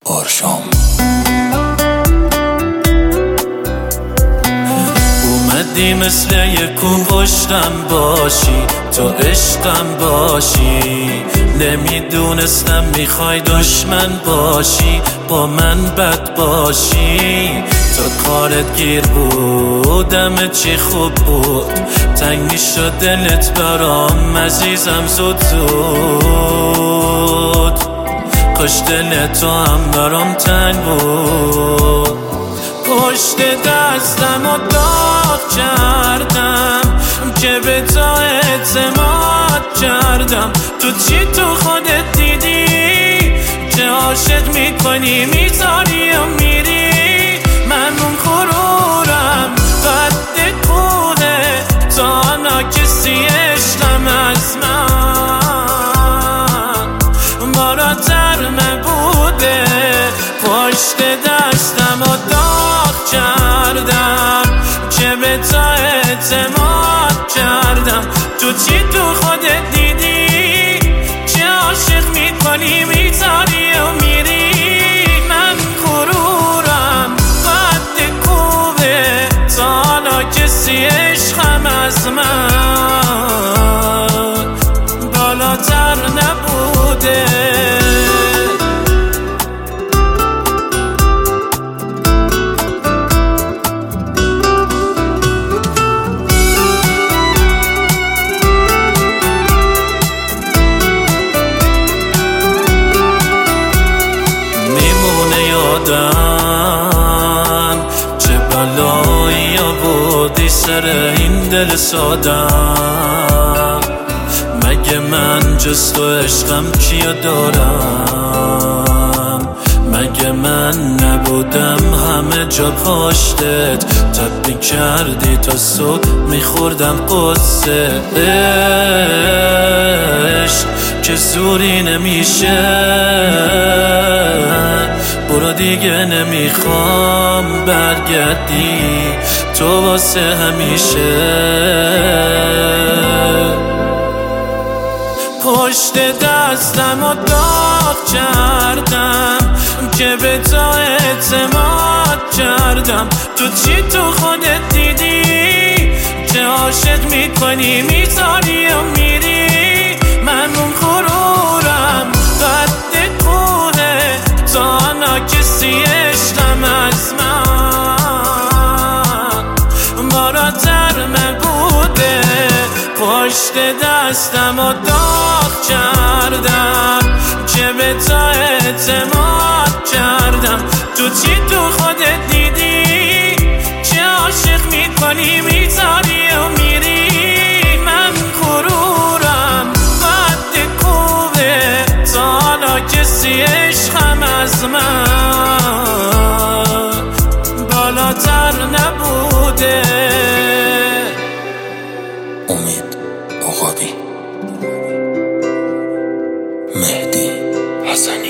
آرشام. اومدی مثل یک کو پشتم باشی، تو عشقم باشی. نمیدونستم میخوای دشمن باشی، با من بد باشی. تو کارت گیر بودم چی خوب بود، تنگ میشد دلت برام عزیزم زود زود. کاش دل تو هم برام تنگ بود. پشت دستم و داغ کردم که به تو اعتماد کردم. تو چی تو خودت دیدی که عاشق میکنی میذاری و میری؟ من اون غرورم قد کوه، تا کسی عشقم از من بالاتر نبوده. پشت دستم و داغ کردم که به تو اعتماد کردم. تو چی تو خودت دیدی که عاشق میکنی میذاری و میری؟ من غرورم قد کوه، تا حالا کسی عشقم از من بالاتر نبوده. چه بلایی آوردی سر این دل سادم؟ مگه من جز تو عشقم کیو دارم؟ مگه من نبودم همه جا پشتت؟ تب میکردی تا صبح میخوردم قصه عشق که زوری نمیشه. برو دیگه نمیخوام برگردی تو واسه همیشه. پشت دستم و داغ کردم که به تو اعتماد کردم. تو چی تو خودت دیدی که عاشق میکنی میذاری و میری؟ من اون غرورم قد کوه، تا کسی عشقم از من بالاتر نبوده. پشت دستم و داغ کردم که به تو اعتماد کردم. تو چی تو خودت دیدی که عاشق میکنی میذاری و میری؟ من غرورم قد کوه، تا حالا کسی عشقم از من بالاتر نبوده. امید عقابی، مهدی حسنی.